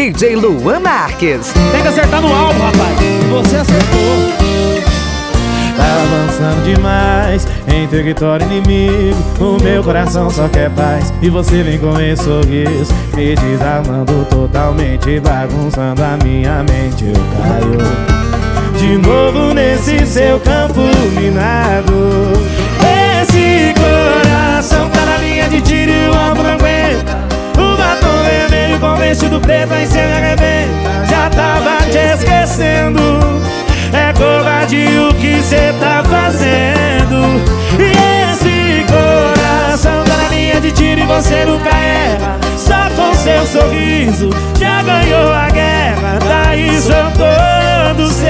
DJ Luan Marques. Tem que acertar no alvo, rapaz. E você acertou. Tá avançando demais em território inimigo. O meu coração só quer paz e você vem com esse sorriso me desarmando totalmente, bagunçando a minha mente. Eu caio de novo nesse seu campo minado. Esse coração tá na linha de tiro e o alvo não aguenta. O batom vermelho com vestido preto aí cê me arrebenta. Já tava te esquecendo. É covardia o que cê tá fazendo. E esse coração tá na linha de tiro e você nunca erra. Só com seu sorriso já ganhou a guerra. Daí sou todo seu,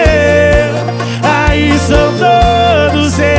aí sou todo seu.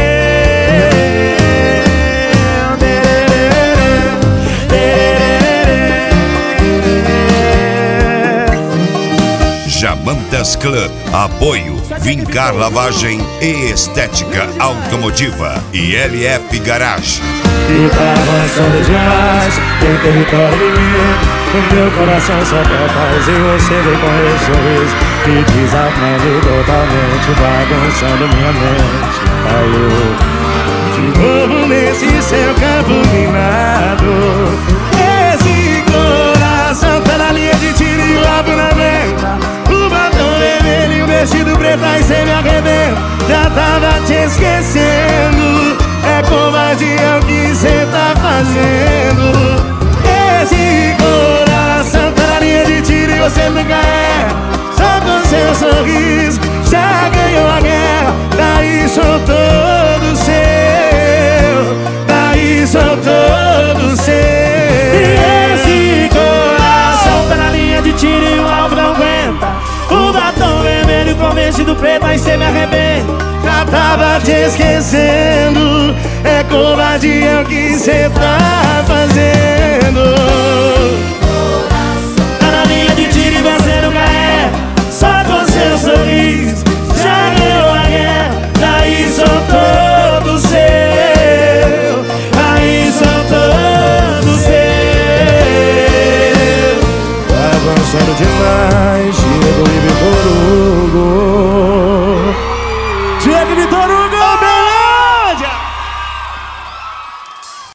Jamantas Club, apoio Vincar Lavagem e Estética Automotiva e LF Garage. E tá avançando demais em território inimigo. O meu coração só quer paz e você vem com esse sorriso me desarmando totalmente, bagunçando minha mente. Caiu de novo nesse seu campo minado. Esse coração tá na linha de tiro e o alvo na venta. O batom vermelho e o vestido preto aí cê me arrebenta. Já tava te esquecendo. É covardia o que cê tá fazendo. Esse coração tá na linha de tiro e você nunca erra. Só com seu sorriso já ganhou a guerra. Daí sou todo seu, daí sou todo seu. E esse coração tá na linha de tiro e o alvo não aguenta. O batom vermelho com vestido preto aí cê me arrebenta. Já tava te esquecendo. É covardia o que cê tá fazendo. Tá na linha de tiro e você nunca erra. Só com seu sorriso já ganhou a guerra. Daí sou todo seu, aí sou todo seu. Tá avançando demais